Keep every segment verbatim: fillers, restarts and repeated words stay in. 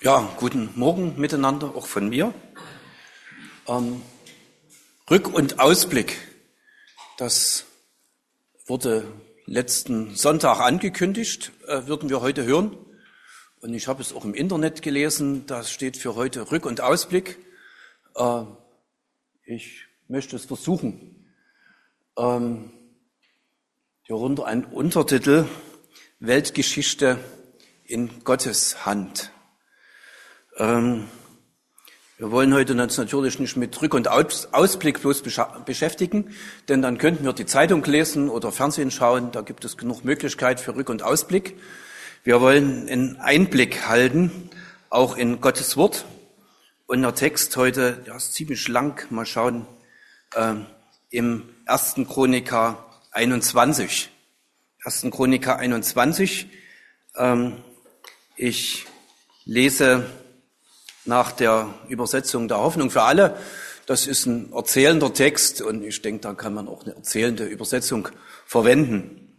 Ja, guten Morgen miteinander, auch von mir. Ähm, Rück- und Ausblick, das wurde letzten Sonntag angekündigt, äh, würden wir heute hören. Und ich habe es auch im Internet gelesen, da steht für heute Rück- und Ausblick. Äh, ich möchte es versuchen. Ähm, darunter ein Untertitel, Weltgeschichte in Gottes Hand. Ähm, wir wollen heute uns natürlich nicht mit Rück- und Ausblick bloß beschäftigen, denn dann könnten wir die Zeitung lesen oder Fernsehen schauen, da gibt es genug Möglichkeit für Rück- und Ausblick. Wir wollen einen Einblick halten, auch in Gottes Wort. Und der Text heute, der ist ziemlich lang, mal schauen, äh, im ersten Chroniker einundzwanzig. ersten Chroniker einundzwanzig. Ähm, ich lese nach der Übersetzung der Hoffnung für alle. Das ist ein erzählender Text und ich denke, da kann man auch eine erzählende Übersetzung verwenden.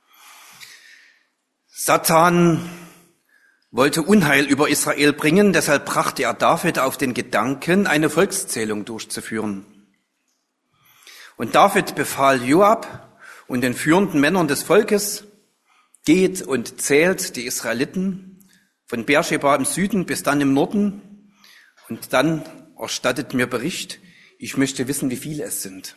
Satan wollte Unheil über Israel bringen, deshalb brachte er David auf den Gedanken, eine Volkszählung durchzuführen. Und David befahl Joab und den führenden Männern des Volkes, geht und zählt die Israeliten von Beersheba im Süden bis dann im Norden und dann erstattet mir Bericht, ich möchte wissen, wie viele es sind.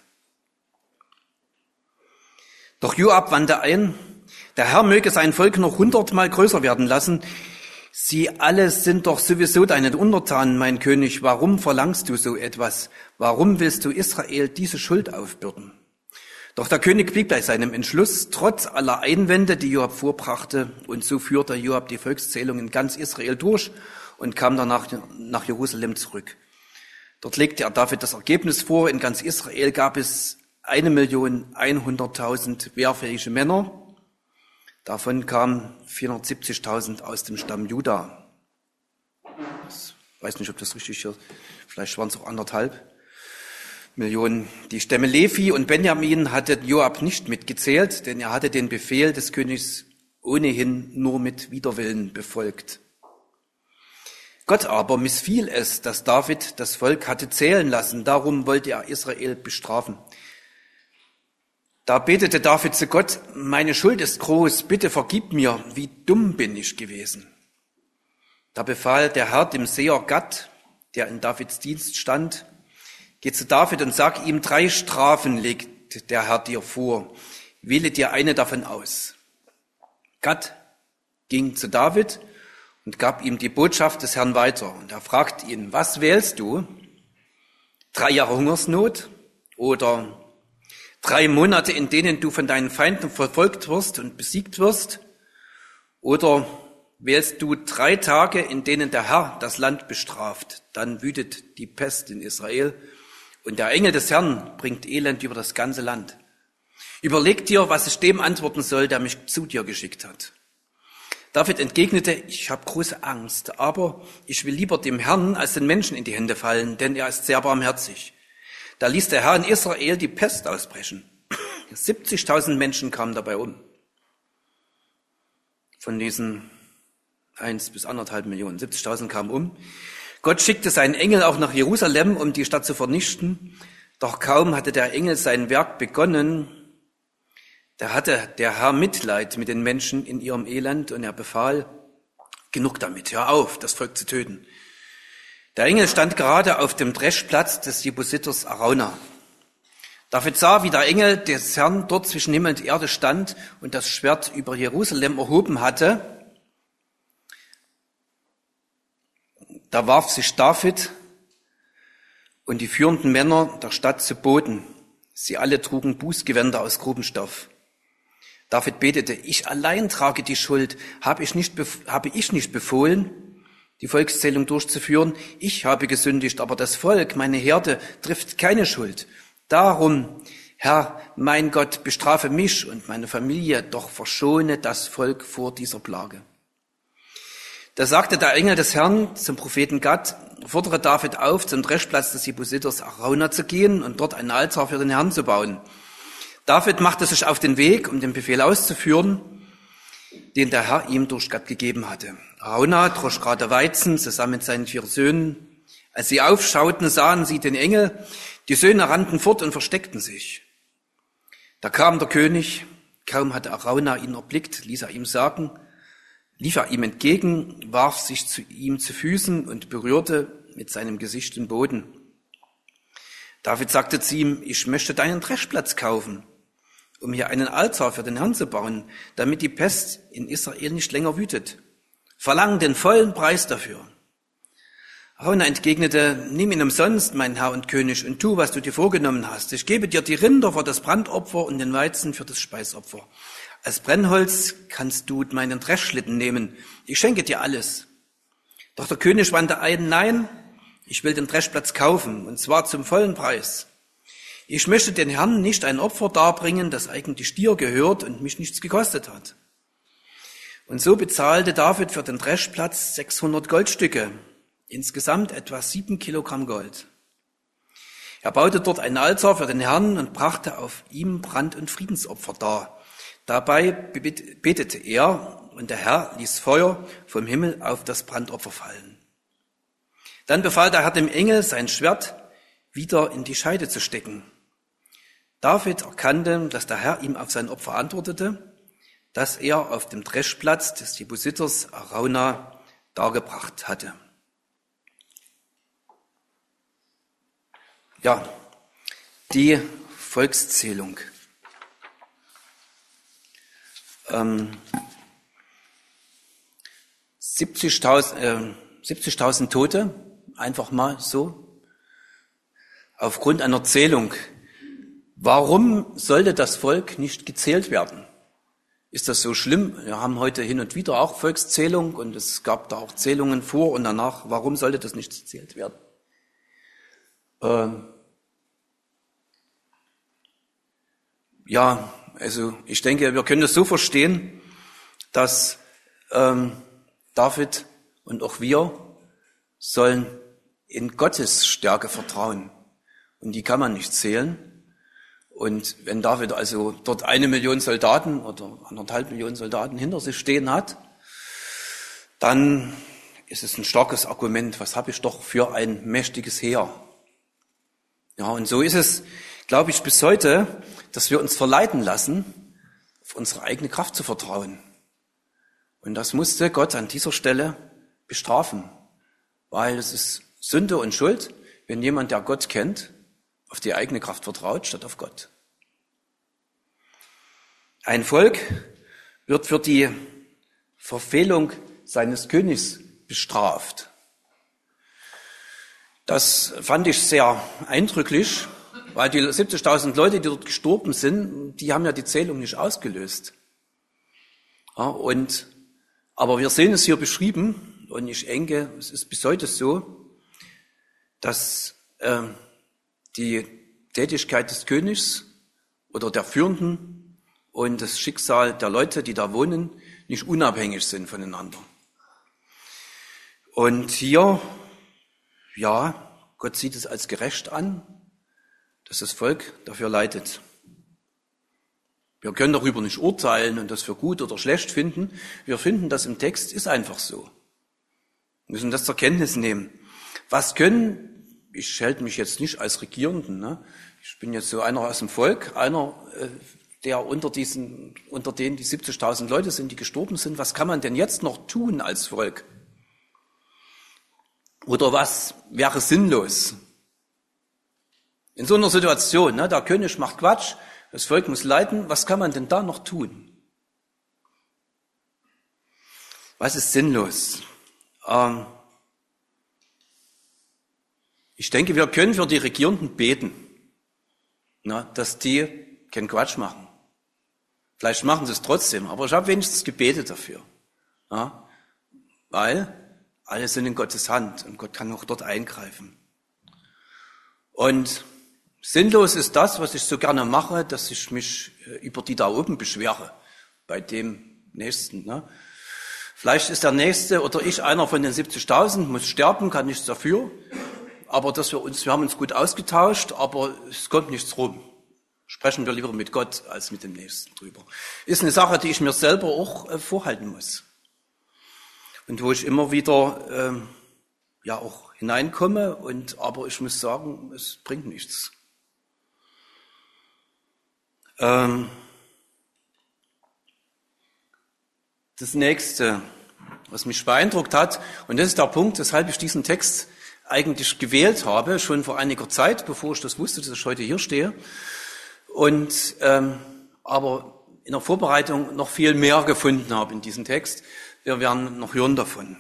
Doch Joab wandte ein, der Herr möge sein Volk noch hundertmal größer werden lassen. Sie alle sind doch sowieso deine Untertanen, mein König. Warum verlangst du so etwas? Warum willst du Israel diese Schuld aufbürden? Doch der König blieb bei seinem Entschluss, trotz aller Einwände, die Joab vorbrachte. Und so führte Joab die Volkszählung in ganz Israel durch und kam danach nach Jerusalem zurück. Dort legte er David das Ergebnis vor. In ganz Israel gab es eine Million einhunderttausend wehrfähige Männer. Davon kamen vierhundertsiebzigtausend aus dem Stamm Juda. Ich weiß nicht, ob das richtig ist. Vielleicht waren es auch anderthalb Millionen. Die Stämme Levi und Benjamin hatte Joab nicht mitgezählt, denn er hatte den Befehl des Königs ohnehin nur mit Widerwillen befolgt. Gott aber missfiel es, dass David das Volk hatte zählen lassen. Darum wollte er Israel bestrafen. Da betete David zu Gott, meine Schuld ist groß, bitte vergib mir, wie dumm bin ich gewesen. Da befahl der Herr dem Seher Gad, der in Davids Dienst stand, geh zu David und sag ihm, drei Strafen legt der Herr dir vor, wähle dir eine davon aus. Gad ging zu David und gab ihm die Botschaft des Herrn weiter. Und er fragt ihn, was wählst du? Drei Jahre Hungersnot oder drei Monate, in denen du von deinen Feinden verfolgt wirst und besiegt wirst? Oder wählst du drei Tage, in denen der Herr das Land bestraft? Dann wütet die Pest in Israel und der Engel des Herrn bringt Elend über das ganze Land. Überleg dir, was ich dem antworten soll, der mich zu dir geschickt hat. David entgegnete, ich habe große Angst, aber ich will lieber dem Herrn als den Menschen in die Hände fallen, denn er ist sehr barmherzig. Da ließ der Herr in Israel die Pest ausbrechen. siebzigtausend Menschen kamen dabei um. Von diesen eins bis anderthalb Millionen. siebzigtausend kamen um. Gott schickte seinen Engel auch nach Jerusalem, um die Stadt zu vernichten. Doch kaum hatte der Engel sein Werk begonnen, da hatte der Herr Mitleid mit den Menschen in ihrem Elend und er befahl, genug damit, hör auf, das Volk zu töten. Der Engel stand gerade auf dem Dreschplatz des Jebusiters Araunah. David sah, wie der Engel des Herrn dort zwischen Himmel und Erde stand und das Schwert über Jerusalem erhoben hatte. Da warf sich David und die führenden Männer der Stadt zu Boden. Sie alle trugen Bußgewänder aus Grubenstoff. David betete, ich allein trage die Schuld. Habe ich nicht, habe ich nicht befohlen, die Volkszählung durchzuführen? Ich habe gesündigt, aber das Volk, meine Herde, trifft keine Schuld. Darum, Herr, mein Gott, bestrafe mich und meine Familie, doch verschone das Volk vor dieser Plage. Da sagte der Engel des Herrn zum Propheten Gad, fordere David auf, zum Dreschplatz des Jebusiters Araunah zu gehen und dort einen Altar für den Herrn zu bauen. David machte sich auf den Weg, um den Befehl auszuführen, den der Herr ihm durch Gad gegeben hatte. Araunah drosch gerade Weizen zusammen mit seinen vier Söhnen. Als sie aufschauten, sahen sie den Engel. Die Söhne rannten fort und versteckten sich. Da kam der König. Kaum hatte Araunah ihn erblickt, ließ er ihm sagen, lief er ihm entgegen, warf sich zu ihm zu Füßen und berührte mit seinem Gesicht den Boden. David sagte zu ihm, ich möchte deinen Dreschplatz kaufen, um hier einen Altar für den Herrn zu bauen, damit die Pest in Israel nicht länger wütet. Verlang den vollen Preis dafür. Araunah entgegnete, nimm ihn umsonst, mein Herr und König, und tu, was du dir vorgenommen hast. Ich gebe dir die Rinder für das Brandopfer und den Weizen für das Speisopfer. Als Brennholz kannst du meinen Dreschschlitten nehmen. Ich schenke dir alles. Doch der König wandte ein, nein, ich will den Dreschplatz kaufen, und zwar zum vollen Preis. Ich möchte den Herrn nicht ein Opfer darbringen, das eigentlich dir gehört und mich nichts gekostet hat. Und so bezahlte David für den Dreschplatz sechshundert Goldstücke. Insgesamt etwa sieben Kilogramm Gold. Er baute dort einen Altar für den Herrn und brachte auf ihm Brand- und Friedensopfer dar. Dabei betete er und der Herr ließ Feuer vom Himmel auf das Brandopfer fallen. Dann befahl der Herr dem Engel, sein Schwert wieder in die Scheide zu stecken. David erkannte, dass der Herr ihm auf sein Opfer antwortete, das er auf dem Dreschplatz des Jebusiters Araunah dargebracht hatte. Ja, die Volkszählung. Ähm, siebzigtausend, äh, siebzigtausend Tote, einfach mal so, aufgrund einer Zählung. Warum sollte das Volk nicht gezählt werden? Ist das so schlimm? Wir haben heute hin und wieder auch Volkszählung und es gab da auch Zählungen vor und danach. Warum sollte das nicht gezählt werden? Ähm, ja, also ich denke, wir können das so verstehen, dass ähm, David und auch wir sollen in Gottes Stärke vertrauen. Und die kann man nicht zählen. Und wenn David also dort eine Million Soldaten oder anderthalb Millionen Soldaten hinter sich stehen hat, dann ist es ein starkes Argument. Was habe ich doch für ein mächtiges Heer? Ja, und so ist es, glaube ich, bis heute, dass wir uns verleiten lassen, auf unsere eigene Kraft zu vertrauen. Und das musste Gott an dieser Stelle bestrafen, weil es ist Sünde und Schuld, wenn jemand, der Gott kennt, auf die eigene Kraft vertraut, statt auf Gott. Ein Volk wird für die Verfehlung seines Königs bestraft. Das fand ich sehr eindrücklich, weil die siebzigtausend Leute, die dort gestorben sind, die haben ja die Zählung nicht ausgelöst. Ja, und, aber wir sehen es hier beschrieben, und ich denke, es ist bis heute so, dass äh, die Tätigkeit des Königs oder der Führenden und das Schicksal der Leute, die da wohnen, nicht unabhängig sind voneinander. Und hier, ja, Gott sieht es als gerecht an, dass das Volk dafür leidet. Wir können darüber nicht urteilen und das für gut oder schlecht finden. Wir finden, das im Text ist einfach so. Wir müssen das zur Kenntnis nehmen. Was können, ich halte mich jetzt nicht als Regierenden, ne? Ich bin jetzt so einer aus dem Volk, einer, der unter diesen, unter denen die siebzigtausend Leute sind, die gestorben sind. Was kann man denn jetzt noch tun als Volk? Oder was wäre sinnlos? In so einer Situation, ne, der König macht Quatsch, das Volk muss leiden, was kann man denn da noch tun? Was ist sinnlos? Ähm, ich denke, wir können für die Regierenden beten, na, dass die keinen Quatsch machen. Vielleicht machen sie es trotzdem, aber ich habe wenigstens gebetet dafür. Ja, weil alle sind in Gottes Hand und Gott kann auch dort eingreifen. Und sinnlos ist das, was ich so gerne mache, dass ich mich über die da oben beschwere, bei dem Nächsten. Ne? Vielleicht ist der Nächste oder ich einer von den siebzigtausend, muss sterben, kann nichts dafür, aber dass wir uns, wir haben uns gut ausgetauscht, aber es kommt nichts rum. Sprechen wir lieber mit Gott als mit dem Nächsten drüber. Ist eine Sache, die ich mir selber auch äh, vorhalten muss. und wo ich immer wieder ähm, ja auch hineinkomme, und aber ich muss sagen, es bringt nichts. Ähm, das nächste, was mich beeindruckt hat, und das ist der Punkt, weshalb ich diesen Text eigentlich gewählt habe, schon vor einiger Zeit, bevor ich das wusste, dass ich heute hier stehe, und ähm, aber in der Vorbereitung noch viel mehr gefunden habe in diesem Text. Wir werden noch hören davon.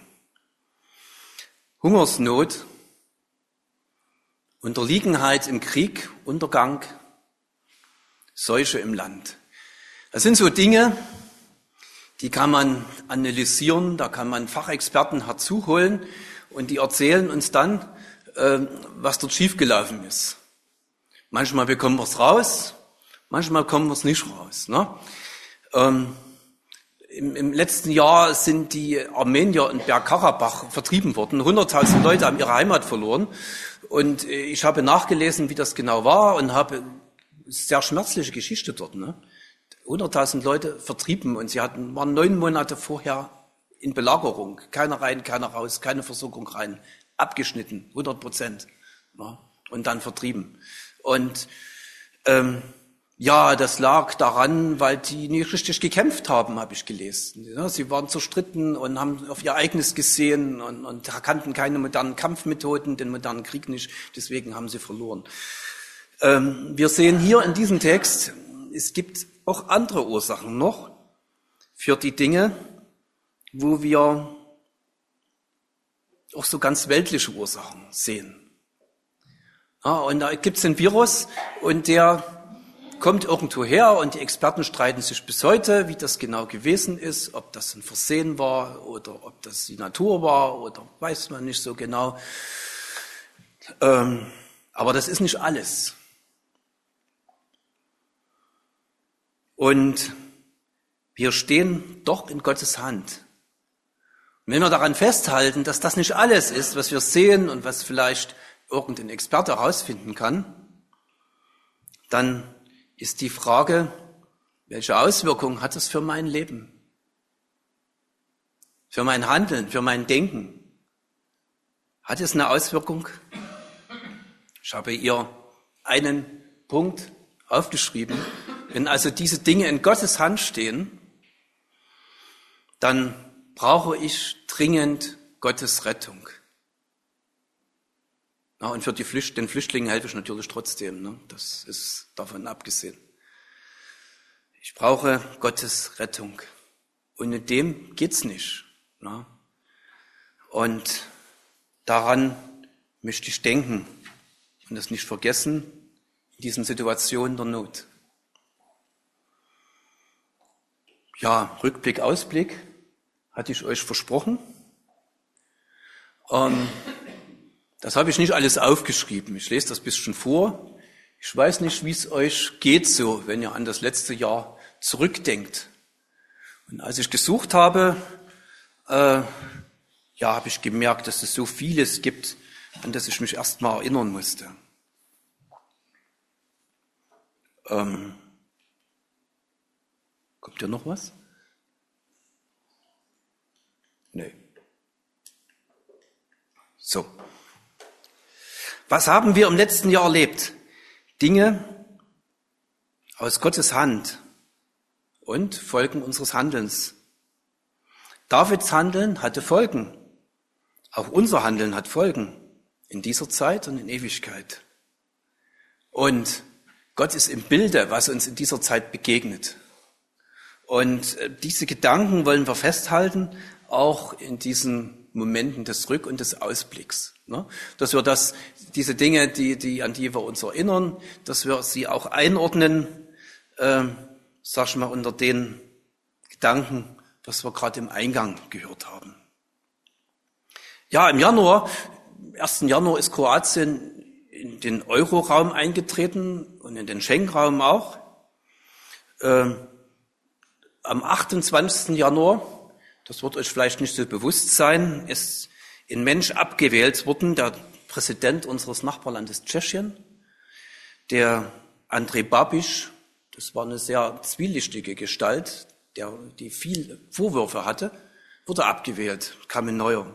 Hungersnot, Unterliegenheit im Krieg, Untergang, Seuche im Land. Das sind so Dinge, die kann man analysieren, da kann man Fachexperten herzuholen und die erzählen uns dann, äh, was dort schiefgelaufen ist. Manchmal bekommen wir es raus, manchmal kommen wir es nicht raus. Ne? Ähm, im, Im letzten Jahr sind die Armenier in Bergkarabach vertrieben worden. hunderttausend Leute haben ihre Heimat verloren. Und ich habe nachgelesen, wie das genau war, und habe eine sehr schmerzliche Geschichte dort. Ne? hunderttausend Leute vertrieben, und sie hatten, waren neun Monate vorher in Belagerung. Keiner rein, keiner raus, keine Versorgung rein. Abgeschnitten, hundert Prozent. Ne? Und dann vertrieben. Und ähm, ja, das lag daran, weil die nicht richtig gekämpft haben, habe ich gelesen. Ja, sie waren zerstritten und haben auf ihr Eigenes gesehen und, und kannten keine modernen Kampfmethoden, den modernen Krieg nicht. Deswegen haben sie verloren. Ähm, wir sehen hier in diesem Text, es gibt auch andere Ursachen noch für die Dinge, wo wir auch so ganz weltliche Ursachen sehen. Ja, und da gibt es ein Virus, und der kommt irgendwo her, und die Experten streiten sich bis heute, wie das genau gewesen ist, ob das ein Versehen war oder ob das die Natur war oder weiß man nicht so genau. Ähm, aber das ist nicht alles. Und wir stehen doch in Gottes Hand. Und wenn wir daran festhalten, dass das nicht alles ist, was wir sehen und was vielleicht irgendein Experte herausfinden kann, dann ist die Frage, welche Auswirkungen hat das für mein Leben, für mein Handeln, für mein Denken? Hat es eine Auswirkung? Ich habe hier einen Punkt aufgeschrieben. Wenn also diese Dinge in Gottes Hand stehen, dann brauche ich dringend Gottes Rettung. Ja, und für die Flücht, den Flüchtlingen helfe ich natürlich trotzdem. Ne? Das ist davon abgesehen. Ich brauche Gottes Rettung. Ohne dem geht's nicht. Ne? Und daran möchte ich denken und das nicht vergessen in diesen Situationen der Not. Ja, Rückblick, Ausblick hatte ich euch versprochen. Ähm, Das habe ich nicht alles aufgeschrieben. Ich lese das ein bisschen vor. Ich weiß nicht, wie es euch geht so, wenn ihr an das letzte Jahr zurückdenkt. Und als ich gesucht habe, äh, ja, habe ich gemerkt, dass es so vieles gibt, an das ich mich erst mal erinnern musste. Ähm, kommt hier noch was? Nee. So. Was haben wir im letzten Jahr erlebt? Dinge aus Gottes Hand und Folgen unseres Handelns. Davids Handeln hatte Folgen. Auch unser Handeln hat Folgen in dieser Zeit und in Ewigkeit. Und Gott ist im Bilde, was uns in dieser Zeit begegnet. Und diese Gedanken wollen wir festhalten, auch in diesen Momenten des Rück- und des Ausblicks. Ne? Dass wir das, diese Dinge, die, die, an die wir uns erinnern, dass wir sie auch einordnen, äh, sag ich mal, unter den Gedanken, was wir gerade im Eingang gehört haben. Ja, im Januar, ersten Januar ist Kroatien in den Euroraum eingetreten und in den Schengen-Raum auch. Äh, am achtundzwanzigsten Januar, das wird euch vielleicht nicht so bewusst sein, ist ein Mensch abgewählt worden, der Präsident unseres Nachbarlandes Tschechien, der Andrej Babiš. Das war eine sehr zwielichtige Gestalt, der, die viel Vorwürfe hatte wurde abgewählt, kam ein neuer.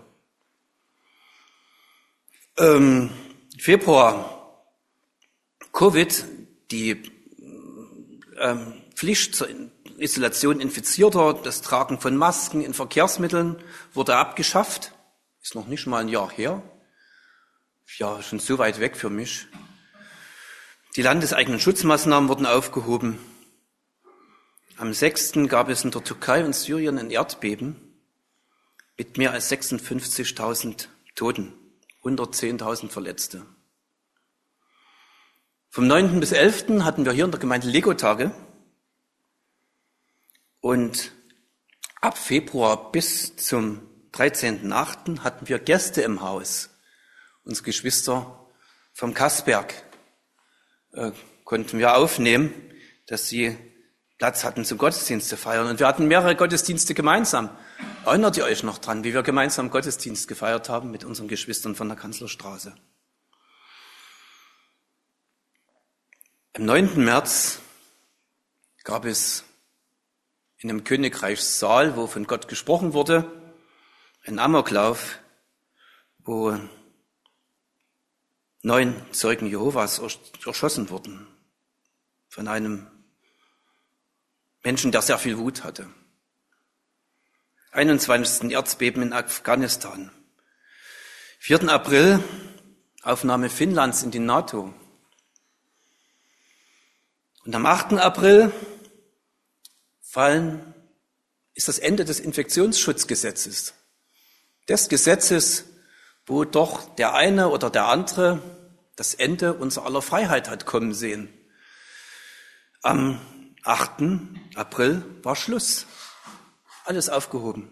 Ähm, Februar, Covid, die ähm, Pflicht zur Isolation Infizierter, das Tragen von Masken in Verkehrsmitteln wurde abgeschafft. Ist noch nicht mal ein Jahr her. Ja, schon so weit weg für mich. Die landeseigenen Schutzmaßnahmen wurden aufgehoben. Am sechsten gab es in der Türkei und Syrien ein Erdbeben mit mehr als sechsundfünfzigtausend Toten, hundertzehntausend Verletzte. Vom neunten bis elften hatten wir hier in der Gemeinde Lego-Tage und ab Februar bis zum dreizehnten achten hatten wir Gäste im Haus. Unsere Geschwister vom Kassberg äh, konnten wir aufnehmen, dass sie Platz hatten zum Gottesdienst zu feiern. Und wir hatten mehrere Gottesdienste gemeinsam. Erinnert ihr euch noch dran, wie wir gemeinsam Gottesdienst gefeiert haben mit unseren Geschwistern von der Kanzlerstraße? Am neunten März gab es in einem Königreichssaal, wo von Gott gesprochen wurde, einen Amoklauf, wo neun Zeugen Jehovas erschossen wurden von einem Menschen, der sehr viel Wut hatte. einundzwanzigsten Erdbeben in Afghanistan. vierten April, Aufnahme Finnlands in die NATO. Und am achten April fallen, ist das Ende des Infektionsschutzgesetzes. Des Gesetzes, wo doch der eine oder der andere das Ende unserer aller Freiheit hat kommen sehen. Am achten April war Schluss. Alles aufgehoben.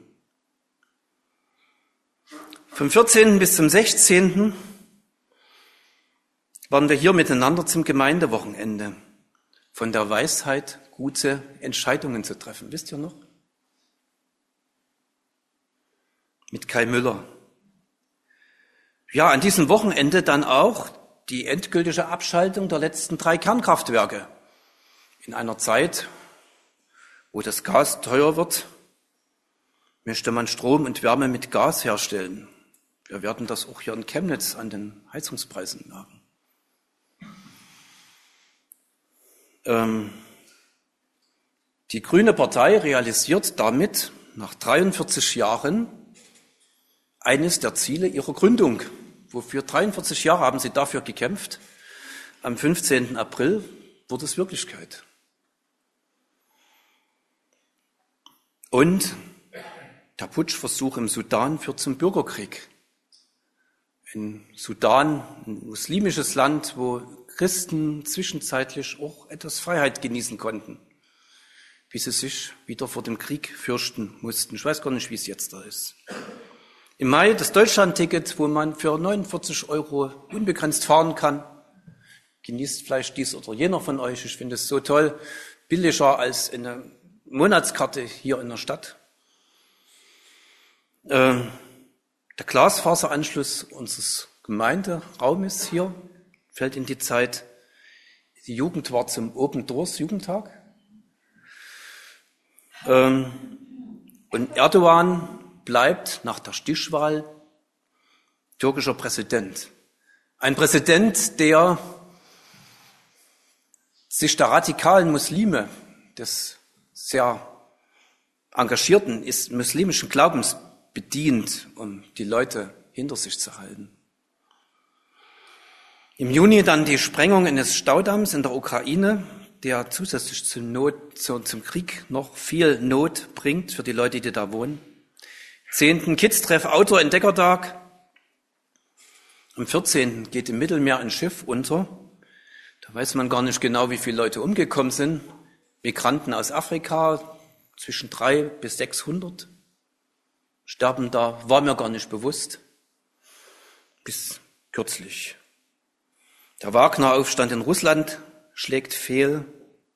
Vom vierzehnten bis zum sechzehnten waren wir hier miteinander zum Gemeindewochenende. Von der Weisheit, gute Entscheidungen zu treffen. Wisst ihr noch? Mit Kai Müller. Ja, an diesem Wochenende dann auch die endgültige Abschaltung der letzten drei Kernkraftwerke. In einer Zeit, wo das Gas teuer wird, möchte man Strom und Wärme mit Gas herstellen. Wir werden das auch hier in Chemnitz an den Heizungspreisen merken. Ähm, die Grüne Partei realisiert damit nach dreiundvierzig Jahren eines der Ziele ihrer Gründung. Wofür dreiundvierzig Jahre haben sie dafür gekämpft. Am fünfzehnten April wurde es Wirklichkeit. Und der Putschversuch im Sudan führt zum Bürgerkrieg. In Sudan, ein muslimisches Land, wo Christen zwischenzeitlich auch etwas Freiheit genießen konnten, bis sie sich wieder vor dem Krieg fürchten mussten. Ich weiß gar nicht, wie es jetzt da ist. Im Mai das Deutschlandticket, wo man für neunundvierzig Euro unbegrenzt fahren kann. Genießt vielleicht dies oder jener von euch. Ich finde es so toll. Billiger als eine Monatskarte hier in der Stadt. Ähm, der Glasfaseranschluss unseres Gemeinderaumes hier fällt in die Zeit. Die Jugend war zum Open Doors Jugendtag. Ähm, und Erdogan bleibt nach der Stichwahl türkischer Präsident. Ein Präsident, der sich der radikalen Muslime, des sehr engagierten muslimischen Glaubens bedient, um die Leute hinter sich zu halten. Im Juni dann die Sprengung eines Staudamms in der Ukraine, der zusätzlich zum, Not, zum Krieg noch viel Not bringt für die Leute, die da wohnen. zehnten Kids-Treff Outdoor-Entdeckertag. Am vierzehnten geht im Mittelmeer ein Schiff unter. Da weiß man gar nicht genau, wie viele Leute umgekommen sind. Migranten aus Afrika, zwischen dreihundert bis sechshundert sterben da, war mir gar nicht bewusst. Bis kürzlich. Der Wagner-Aufstand in Russland schlägt fehl.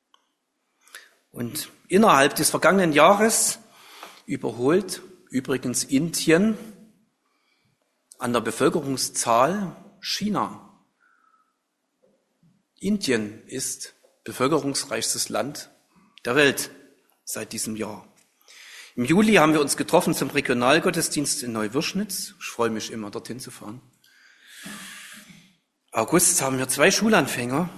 Und innerhalb des vergangenen Jahres überholt übrigens Indien an der Bevölkerungszahl China. Indien ist bevölkerungsreichstes Land der Welt seit diesem Jahr. Im Juli haben wir uns getroffen zum Regionalgottesdienst in Neuwirschnitz. Ich freue mich immer, dorthin zu fahren. August haben wir zwei Schulanfänger.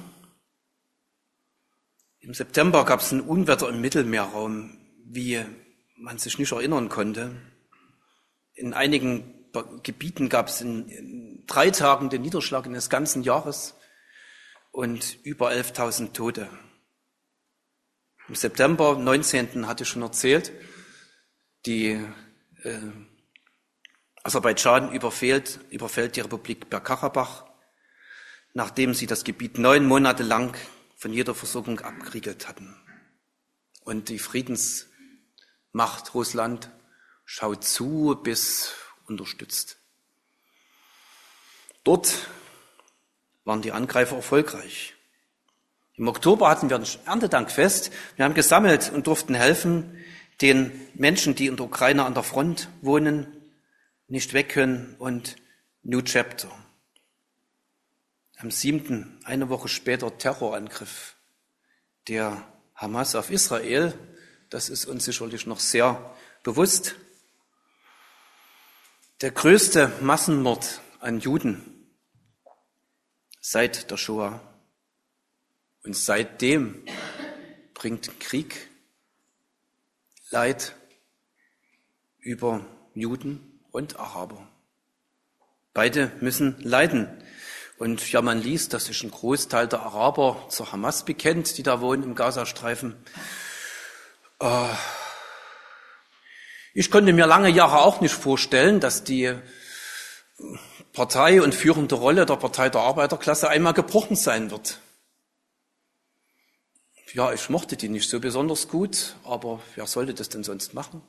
Im September gab es ein Unwetter im Mittelmeerraum, wie man sich nicht erinnern konnte. In einigen Gebieten gab es in, in drei Tagen den Niederschlag eines ganzen Jahres und über elftausend Tote. Im September neunzehnten hatte ich schon erzählt, die äh, Aserbaidschan überfällt, überfällt die Republik Bergkarabach, nachdem sie das Gebiet neun Monate lang von jeder Versorgung abgeriegelt hatten. Und die Friedensmacht Russland schaut zu bis unterstützt. Dort waren die Angreifer erfolgreich. Im Oktober hatten wir ein Erntedankfest. Wir haben gesammelt und durften helfen den Menschen, die in der Ukraine an der Front wohnen, nicht weg können und New Chapter. Am siebten, eine Woche später, Terrorangriff der Hamas auf Israel. Das ist uns sicherlich noch sehr bewusst. Der größte Massenmord an Juden seit der Shoah. Und seitdem bringt Krieg Leid über Juden und Araber. Beide müssen leiden. Und ja, man liest, dass sich ein Großteil der Araber zur Hamas bekennt, die da wohnen im Gazastreifen. Äh, ich konnte mir lange Jahre auch nicht vorstellen, dass die Partei und führende Rolle der Partei der Arbeiterklasse einmal gebrochen sein wird. Ja, ich mochte die nicht so besonders gut, aber wer sollte das denn sonst machen?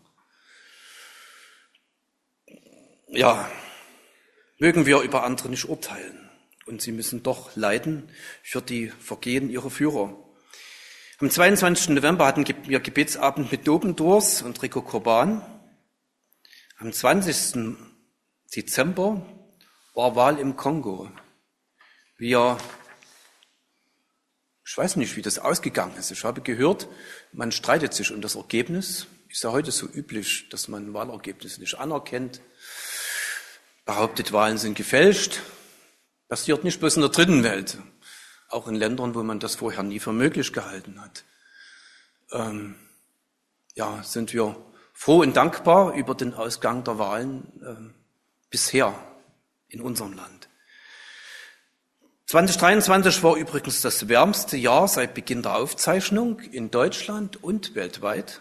Ja, mögen wir über andere nicht urteilen. Und sie müssen doch leiden für die Vergehen ihrer Führer. Am zweiundzwanzigsten November hatten wir Gebetsabend mit Dobendors und Rico Kurban. Am zwanzigsten Dezember war Wahl im Kongo. Wir, ich weiß nicht, wie das ausgegangen ist. Ich habe gehört, man streitet sich um das Ergebnis. Ist ja heute so üblich, dass man Wahlergebnisse nicht anerkennt. Behauptet, Wahlen sind gefälscht. Passiert nicht bloß in der dritten Welt, auch in Ländern, wo man das vorher nie für möglich gehalten hat. Ähm, ja, sind wir froh und dankbar über den Ausgang der Wahlen ähm, bisher in unserem Land. zwanzig dreiundzwanzig war übrigens das wärmste Jahr seit Beginn der Aufzeichnung in Deutschland und weltweit.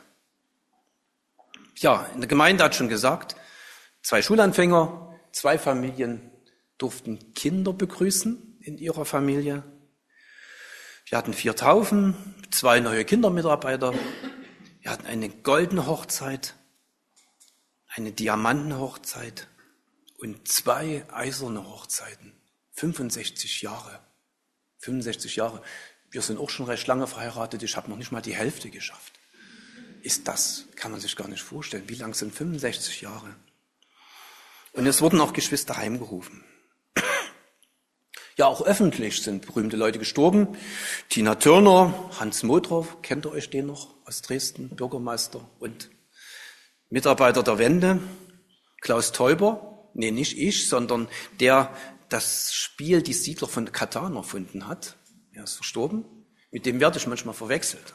Ja, in der Gemeinde hat schon gesagt, zwei Schulanfänger, zwei Familien durften Kinder begrüßen in ihrer Familie. Wir hatten vier Taufen, zwei neue Kindermitarbeiter. Wir hatten eine goldene Hochzeit, eine Diamantenhochzeit und zwei eiserne Hochzeiten. fünfundsechzig Jahre. fünfundsechzig Jahre. Wir sind auch schon recht lange verheiratet. Ich habe noch nicht mal die Hälfte geschafft. Ist das, kann man sich gar nicht vorstellen. Wie lang sind fünfundsechzig Jahre? Und es wurden auch Geschwister heimgerufen. Ja, auch öffentlich sind berühmte Leute gestorben. Tina Turner, Hans Modrow, kennt ihr euch den noch aus Dresden, Bürgermeister und Mitarbeiter der Wende. Klaus Teuber, nee, nicht ich, sondern der das Spiel Die Siedler von Katan erfunden hat. Er ist verstorben. Mit dem werde ich manchmal verwechselt.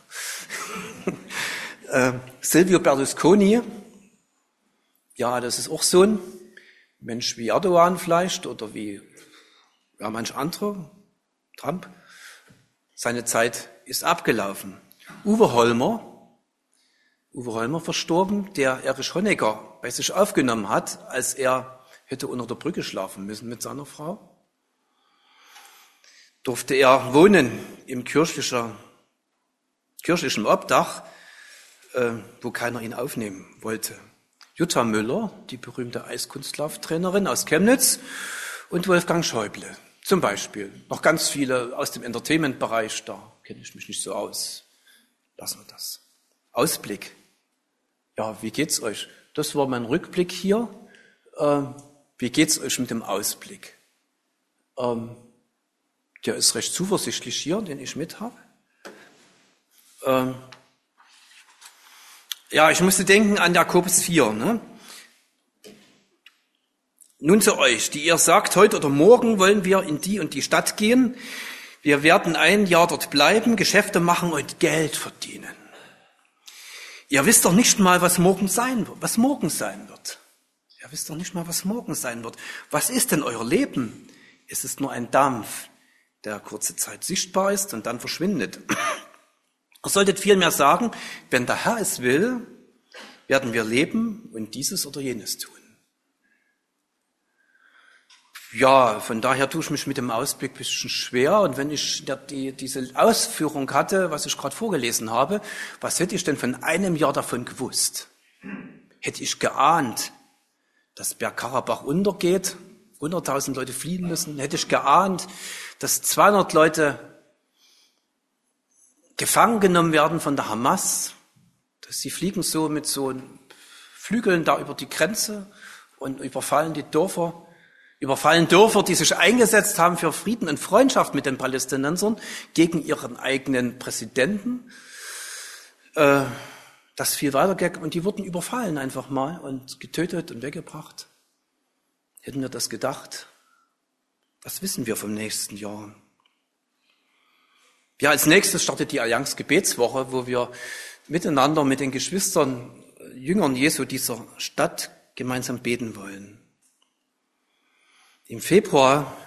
äh, Silvio Berlusconi, ja, das ist auch so ein Mensch wie Erdogan vielleicht oder wie ja, manch andere, Trump. Seine Zeit ist abgelaufen. Uwe Holmer, Uwe Holmer verstorben, der Erich Honecker bei sich aufgenommen hat, als er hätte unter der Brücke schlafen müssen mit seiner Frau. Durfte er wohnen im kirchlicher, kirchlichen Obdach, äh, wo keiner ihn aufnehmen wollte. Jutta Müller, die berühmte Eiskunstlauftrainerin aus Chemnitz, und Wolfgang Schäuble zum Beispiel. Noch ganz viele aus dem Entertainment-Bereich, da kenne ich mich nicht so aus. Lassen wir das. Ausblick. Ja, wie geht's euch? Das war mein Rückblick hier. Ähm, wie geht's euch mit dem Ausblick? Ähm, der ist recht zuversichtlich hier, den ich mit habe. Ähm, Ja, ich musste denken an Jakobus vier. Ne? Nun zu euch, die ihr sagt, heute oder morgen wollen wir in die und die Stadt gehen. Wir werden ein Jahr dort bleiben, Geschäfte machen und Geld verdienen. Ihr wisst doch nicht mal, was morgen sein wird, was morgen sein wird. Ihr wisst doch nicht mal, was morgen sein wird. Was ist denn euer Leben? Es ist nur ein Dampf, der kurze Zeit sichtbar ist und dann verschwindet. Ihr solltet vielmehr sagen, wenn der Herr es will, werden wir leben und dieses oder jenes tun. Ja, von daher tue ich mich mit dem Ausblick ein bisschen schwer. Und wenn ich die, diese Ausführung hatte, was ich gerade vorgelesen habe, was hätte ich denn von einem Jahr davon gewusst? Hätte ich geahnt, dass Bergkarabach untergeht, hunderttausend Leute fliehen müssen? Hätte ich geahnt, dass zweihundert Leute gefangen genommen werden von der Hamas? Dass sie fliegen so mit so Flügeln da über die Grenze und überfallen die Dörfer? Überfallen Dörfer, die sich eingesetzt haben für Frieden und Freundschaft mit den Palästinensern gegen ihren eigenen Präsidenten. Äh, das viel weiter und die wurden überfallen einfach mal und getötet und weggebracht. Hätten wir das gedacht? Was wissen wir vom nächsten Jahr? Ja, als nächstes startet die Allianz Gebetswoche, wo wir miteinander mit den Geschwistern, Jüngern Jesu dieser Stadt gemeinsam beten wollen. Im Februar,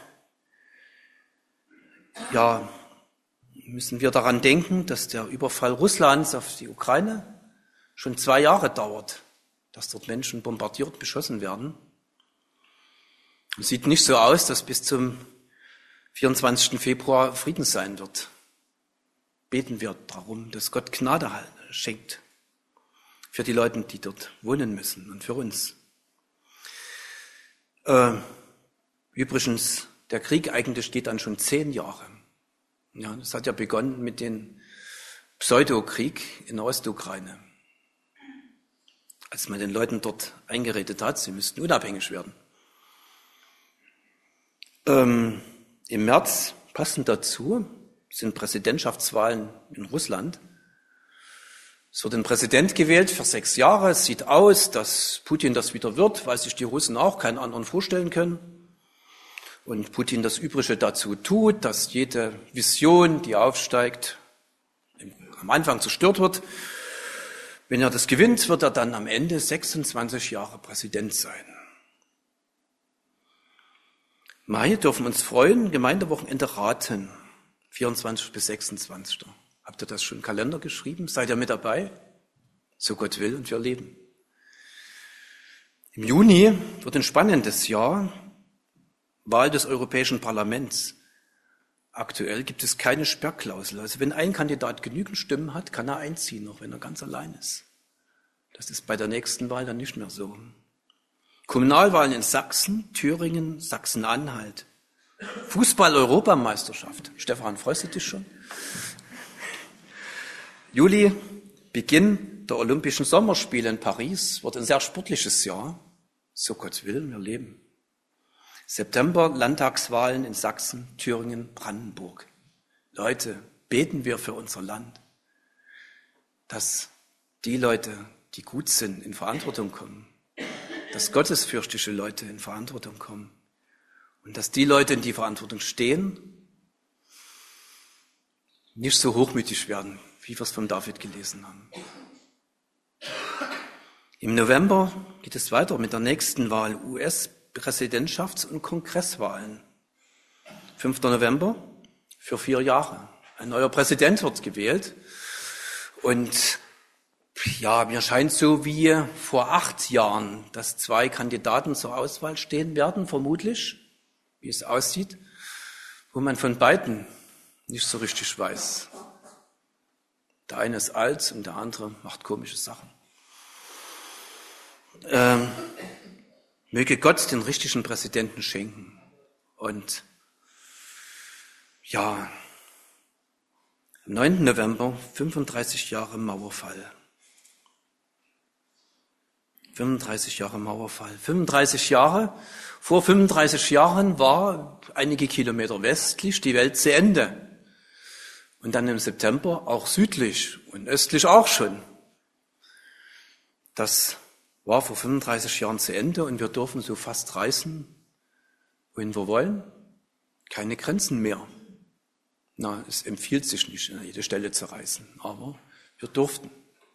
ja, müssen wir daran denken, dass der Überfall Russlands auf die Ukraine schon zwei Jahre dauert, dass dort Menschen bombardiert, beschossen werden. Es sieht nicht so aus, dass bis zum vierundzwanzigsten Februar Frieden sein wird. Beten wir darum, dass Gott Gnade schenkt für die Leute, die dort wohnen müssen und für uns. Äh, Übrigens, der Krieg eigentlich geht dann schon zehn Jahre. Ja, das hat ja begonnen mit dem Pseudokrieg in der Ostukraine. Als man den Leuten dort eingeredet hat, sie müssten unabhängig werden. Ähm, Im März, passend dazu, sind Präsidentschaftswahlen in Russland. Es wird ein Präsident gewählt für sechs Jahre. Es sieht aus, dass Putin das wieder wird, weil sich die Russen auch keinen anderen vorstellen können. Und Putin das Übrige dazu tut, dass jede Vision, die aufsteigt, am Anfang zerstört wird. Wenn er das gewinnt, wird er dann am Ende sechsundzwanzig Jahre Präsident sein. Mai dürfen uns freuen, Gemeindewochenende Raten, vierundzwanzigsten bis sechsundzwanzigsten Habt ihr das schon im Kalender geschrieben? Seid ihr mit dabei? So Gott will und wir leben. Im Juni wird ein spannendes Jahr. Wahl des Europäischen Parlaments. Aktuell gibt es keine Sperrklausel. Also wenn ein Kandidat genügend Stimmen hat, kann er einziehen, auch wenn er ganz allein ist. Das ist bei der nächsten Wahl dann nicht mehr so. Kommunalwahlen in Sachsen, Thüringen, Sachsen-Anhalt. Fußball-Europameisterschaft. Stefan, freust du dich schon? Juli, Beginn der Olympischen Sommerspiele in Paris, wird ein sehr sportliches Jahr. So Gott will, wir leben. September, Landtagswahlen in Sachsen, Thüringen, Brandenburg. Leute, beten wir für unser Land, dass die Leute, die gut sind, in Verantwortung kommen, dass gottesfürchtige Leute in Verantwortung kommen und dass die Leute, in die Verantwortung stehen, nicht so hochmütig werden, wie wir es von David gelesen haben. Im November geht es weiter mit der nächsten Wahl, U S-Präsidentschafts- und Kongresswahlen. fünften November für vier Jahre. Ein neuer Präsident wird gewählt. Und ja, mir scheint so wie vor acht Jahren, dass zwei Kandidaten zur Auswahl stehen werden, vermutlich, wie es aussieht, wo man von beiden nicht so richtig weiß. Der eine ist alt und der andere macht komische Sachen. Ähm, möge Gott den richtigen Präsidenten schenken. Und ja, am neunten November, fünfunddreißig Jahre Mauerfall. fünfunddreißig Jahre Mauerfall. fünfunddreißig Jahre, vor fünfunddreißig Jahren war einige Kilometer westlich die Welt zu Ende. Und dann im September auch südlich und östlich auch schon. Das war vor fünfunddreißig Jahren zu Ende und wir dürfen so fast reisen, wohin wir wollen. Keine Grenzen mehr. Na, es empfiehlt sich nicht, an jede Stelle zu reisen, aber wir durften.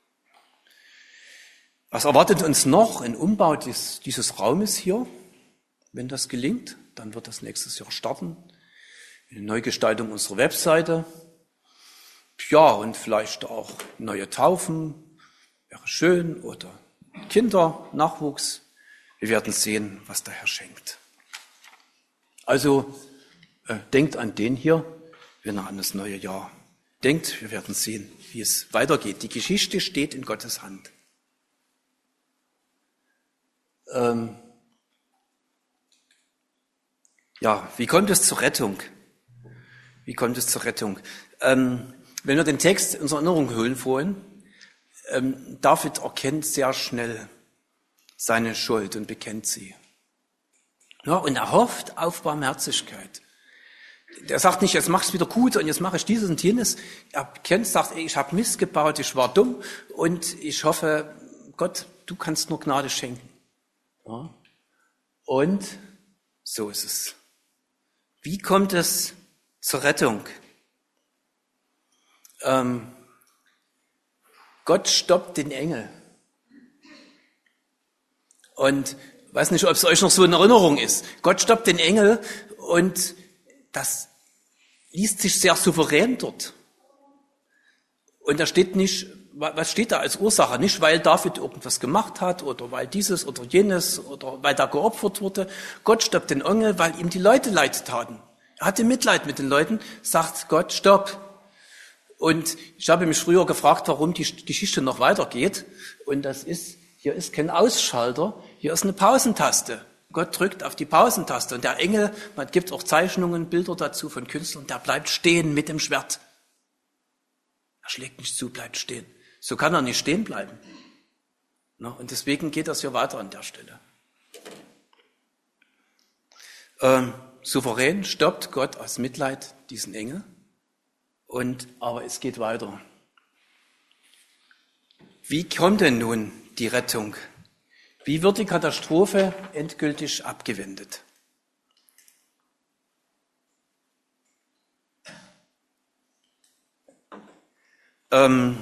Was erwartet uns noch? Ein Umbau des, dieses Raumes hier. Wenn das gelingt, dann wird das nächstes Jahr starten. Eine Neugestaltung unserer Webseite. Ja, und vielleicht auch neue Taufen. Wäre schön. Oder Kinder, Nachwuchs. Wir werden sehen, was der Herr schenkt. Also äh, denkt an den hier, wenn er an das neue Jahr denkt. Wir werden sehen, wie es weitergeht. Die Geschichte steht in Gottes Hand. Ähm, ja, wie kommt es zur Rettung? Wie kommt es zur Rettung? Ähm, wenn wir den Text in unsere Erinnerung holen vorhin, ähm, David erkennt sehr schnell seine Schuld und bekennt sie. Ja, und er hofft auf Barmherzigkeit. Der sagt nicht, jetzt mach ich es wieder gut und jetzt mache ich dieses und jenes. Er bekennt, sagt, ey, ich habe Mist gebaut, ich war dumm und ich hoffe, Gott, du kannst nur Gnade schenken. Ja. Und so ist es. Wie kommt es zur Rettung? Ähm, Gott stoppt den Engel. Und ich weiß nicht, ob es euch noch so in Erinnerung ist. Gott stoppt den Engel und das liest sich sehr souverän dort. Und da steht nicht, was steht da als Ursache? Nicht, weil David irgendwas gemacht hat oder weil dieses oder jenes oder weil da geopfert wurde. Gott stoppt den Engel, weil ihm die Leute leid taten. Er hatte Mitleid mit den Leuten, sagt Gott, stopp. Und ich habe mich früher gefragt, warum die Geschichte noch weitergeht. Und das ist, hier ist kein Ausschalter, hier ist eine Pausentaste. Gott drückt auf die Pausentaste und der Engel, man gibt auch Zeichnungen, Bilder dazu von Künstlern, der bleibt stehen mit dem Schwert. Er schlägt nicht zu, bleibt stehen. So kann er nicht stehen bleiben. Und deswegen geht das hier weiter an der Stelle. Ähm, souverän stoppt Gott aus Mitleid diesen Engel. Und, aber es geht weiter. Wie kommt denn nun die Rettung? Wie wird die Katastrophe endgültig abgewendet? Ähm,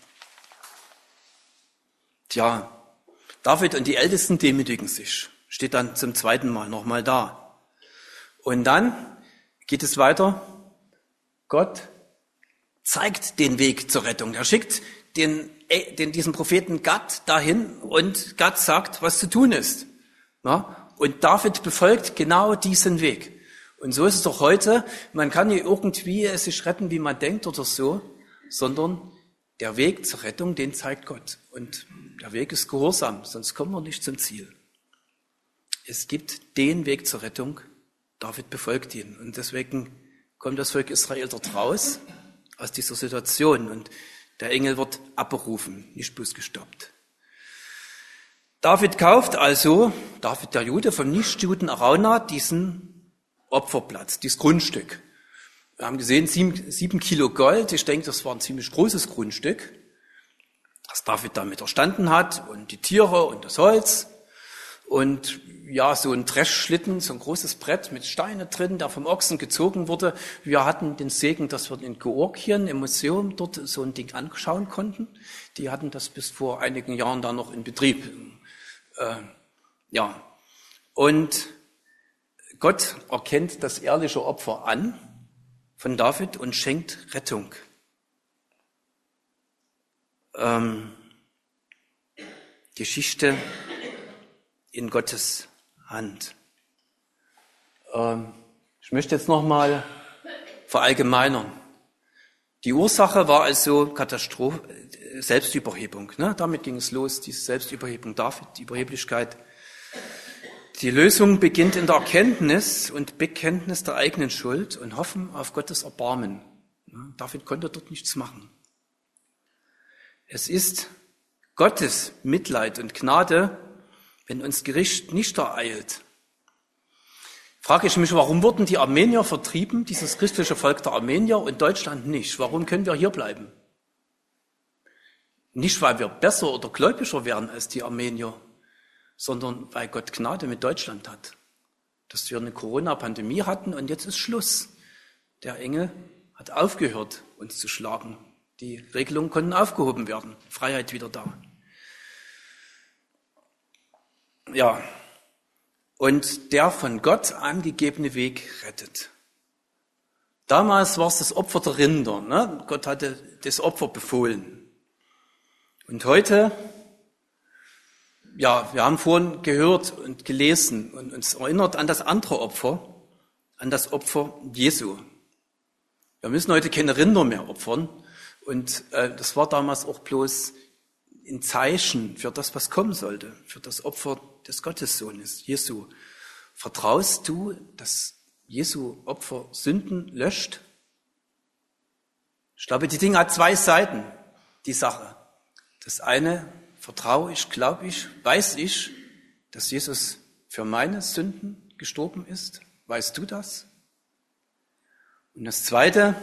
tja, David und die Ältesten demütigen sich. Steht dann zum zweiten Mal nochmal da. Und dann geht es weiter. Gott zeigt den Weg zur Rettung. Er schickt den, den, diesen Propheten Gad dahin und Gad sagt, was zu tun ist. Ja? Und David befolgt genau diesen Weg. Und so ist es doch heute. Man kann nicht irgendwie es sich retten, wie man denkt oder so, sondern der Weg zur Rettung, den zeigt Gott. Und der Weg ist Gehorsam, sonst kommen wir nicht zum Ziel. Es gibt den Weg zur Rettung. David befolgt ihn. Und deswegen kommt das Volk Israel dort raus, aus dieser Situation. Und der Engel wird abberufen, nicht bloß gestoppt. David kauft also, David der Jude, vom Nichtjuden Araunah diesen Opferplatz, dieses Grundstück. Wir haben gesehen, sieben, sieben Kilo Gold. Ich denke, das war ein ziemlich großes Grundstück, das David damit erstanden hat. Und die Tiere und das Holz. Und ja, so ein Dreschschlitten, so ein großes Brett mit Steine drin, der vom Ochsen gezogen wurde. Wir hatten den Segen, dass wir in Georgien im Museum dort so ein Ding anschauen konnten. Die hatten das bis vor einigen Jahren da noch in Betrieb. Äh, ja, und Gott erkennt das ehrliche Opfer an von David und schenkt Rettung. Ähm, Geschichte in Gottes Hand. Ähm, ich möchte jetzt nochmal verallgemeinern. Die Ursache war also Katastrophe, Selbstüberhebung. Ne? Damit ging es los, diese Selbstüberhebung David, die Überheblichkeit. Die Lösung beginnt in der Erkenntnis und Bekenntnis der eigenen Schuld und Hoffen auf Gottes Erbarmen. Ne? David konnte dort nichts machen. Es ist Gottes Mitleid und Gnade, wenn uns Gericht nicht ereilt. Frage ich mich, warum wurden die Armenier vertrieben, dieses christliche Volk der Armenier, und Deutschland nicht? Warum können wir hier bleiben? Nicht, weil wir besser oder gläubiger wären als die Armenier, sondern weil Gott Gnade mit Deutschland hat. Dass wir eine Corona-Pandemie hatten und jetzt ist Schluss. Der Engel hat aufgehört, uns zu schlagen. Die Regelungen konnten aufgehoben werden. Freiheit wieder da. Ja, und der von Gott angegebene Weg rettet. Damals war es das Opfer der Rinder. Ne? Gott hatte das Opfer befohlen. Und heute, ja, wir haben vorhin gehört und gelesen und uns erinnert an das andere Opfer, an das Opfer Jesu. Wir müssen heute keine Rinder mehr opfern. Und äh, das war damals auch bloß ein Zeichen für das, was kommen sollte, für das Opfer des Gottessohnes, Jesu. Vertraust du, dass Jesu Opfer Sünden löscht? Ich glaube, die Dinge hat zwei Seiten, die Sache. Das eine, vertraue ich, glaube ich, weiß ich, dass Jesus für meine Sünden gestorben ist. Weißt du das? Und das zweite,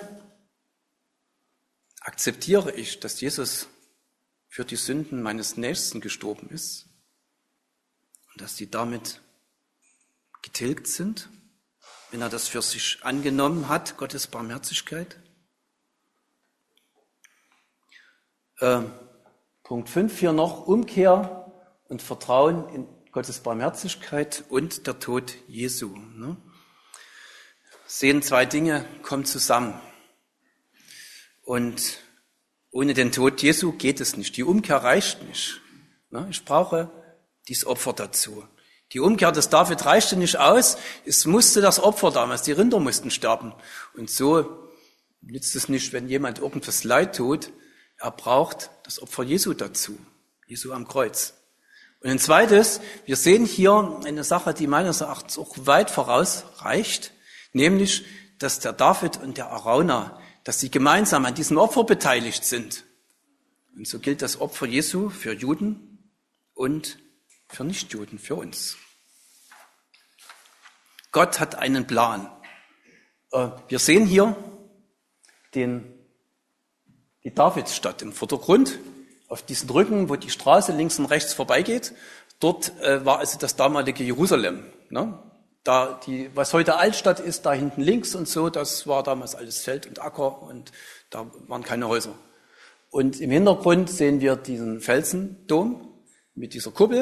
akzeptiere ich, dass Jesus für die Sünden meines Nächsten gestorben ist und dass die damit getilgt sind, wenn er das für sich angenommen hat, Gottes Barmherzigkeit. Äh, Punkt fünf hier noch, Umkehr und Vertrauen in Gottes Barmherzigkeit und der Tod Jesu. Ne? Sehen, zwei Dinge kommen zusammen. Und ohne den Tod Jesu geht es nicht. Die Umkehr reicht nicht. Ne? Ich brauche dieses Opfer dazu. Die Umkehr des David reichte nicht aus. Es musste das Opfer damals, die Rinder mussten sterben. Und so nützt es nicht, wenn jemand irgendwas Leid tut. Er braucht das Opfer Jesu dazu. Jesu am Kreuz. Und ein zweites, wir sehen hier eine Sache, die meines Erachtens auch weit vorausreicht, nämlich, dass der David und der Arauna, dass sie gemeinsam an diesem Opfer beteiligt sind. Und so gilt das Opfer Jesu für Juden und für Nichtjuden, für uns. Gott hat einen Plan. Wir sehen hier den, die Davidsstadt im Vordergrund, auf diesen Rücken, wo die Straße links und rechts vorbeigeht. Dort war also das damalige Jerusalem. Ne? Da die, was heute Altstadt ist, da hinten links und so, das war damals alles Feld und Acker und da waren keine Häuser. Und im Hintergrund sehen wir diesen Felsendom mit dieser Kuppel.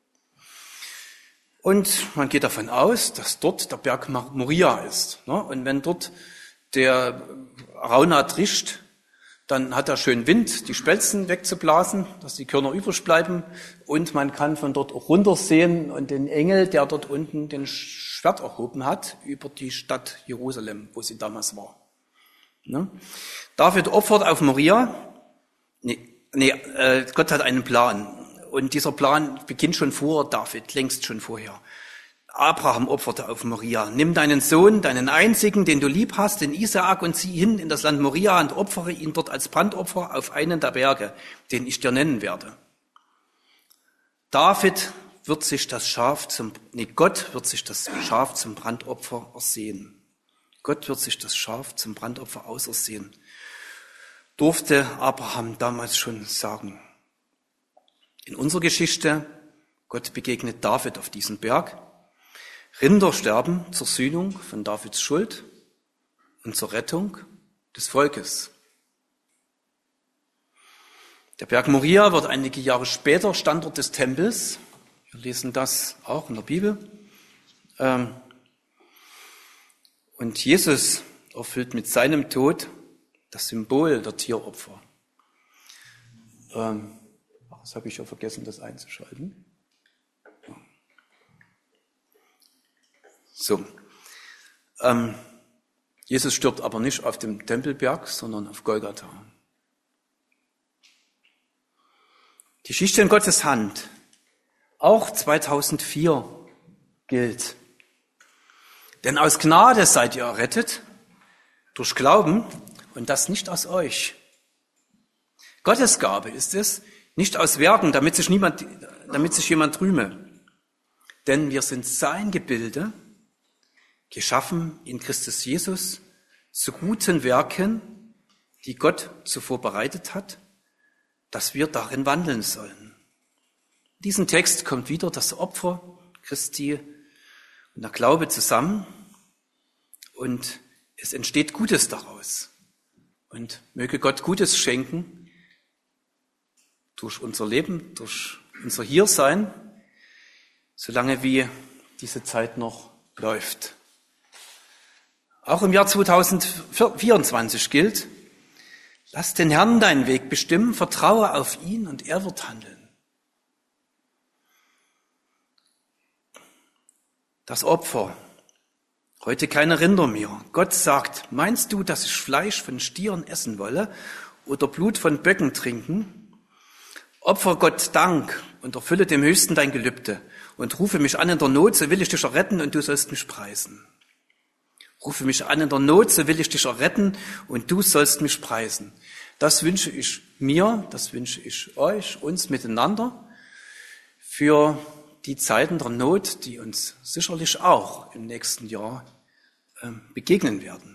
Und man geht davon aus, dass dort der Berg Moria ist. Und wenn dort der Arauna trischt, dann hat er schön Wind, die Spelzen wegzublasen, dass die Körner übrig bleiben. Und man kann von dort auch runtersehen und den Engel, der dort unten den Schwert erhoben hat, über die Stadt Jerusalem, wo sie damals war. David opfert auf Moria. Nee, nee, Gott hat einen Plan. Und dieser Plan beginnt schon vor David, längst schon vorher. Abraham opferte auf Moria. Nimm deinen Sohn, deinen einzigen, den du lieb hast, den Isaak, und zieh hin in das Land Moria und opfere ihn dort als Brandopfer auf einen der Berge, den ich dir nennen werde. David wird sich das Schaf zum, nee, Gott wird sich das Schaf zum Brandopfer ersehen. Gott wird sich das Schaf zum Brandopfer ausersehen. Durfte Abraham damals schon sagen. In unserer Geschichte, Gott begegnet David auf diesem Berg. Rinder sterben zur Sühnung von Davids Schuld und zur Rettung des Volkes. Der Berg Moria wird einige Jahre später Standort des Tempels. Wir lesen das auch in der Bibel. Und Jesus erfüllt mit seinem Tod das Symbol der Tieropfer. Das habe ich ja vergessen, das einzuschalten. So. Ähm, Jesus stirbt aber nicht auf dem Tempelberg, sondern auf Golgatha. Die Geschichte in Gottes Hand, auch zweitausendvier, gilt. Denn aus Gnade seid ihr errettet, durch Glauben, und das nicht aus euch. Gottes Gabe ist es, nicht aus Werken, damit sich niemand, damit sich jemand rühme. Denn wir sind sein Gebilde, geschaffen in Christus Jesus, zu guten Werken, die Gott zuvor bereitet hat, dass wir darin wandeln sollen. In diesem Text kommt wieder das Opfer Christi und der Glaube zusammen und es entsteht Gutes daraus. Und möge Gott Gutes schenken durch unser Leben, durch unser Hiersein, solange wie diese Zeit noch läuft. Auch im Jahr zweitausendvierundzwanzig gilt, lass den Herrn deinen Weg bestimmen, vertraue auf ihn und er wird handeln. Das Opfer, heute keine Rinder mehr. Gott sagt, meinst du, dass ich Fleisch von Stieren essen wolle oder Blut von Böcken trinken? Opfer Gott Dank und erfülle dem Höchsten dein Gelübde und rufe mich an in der Not, so will ich dich erretten und du sollst mich preisen. Rufe mich an in der Not, so will ich dich erretten und du sollst mich preisen. Das wünsche ich mir, das wünsche ich euch, uns miteinander für die Zeiten der Not, die uns sicherlich auch im nächsten Jahr begegnen werden.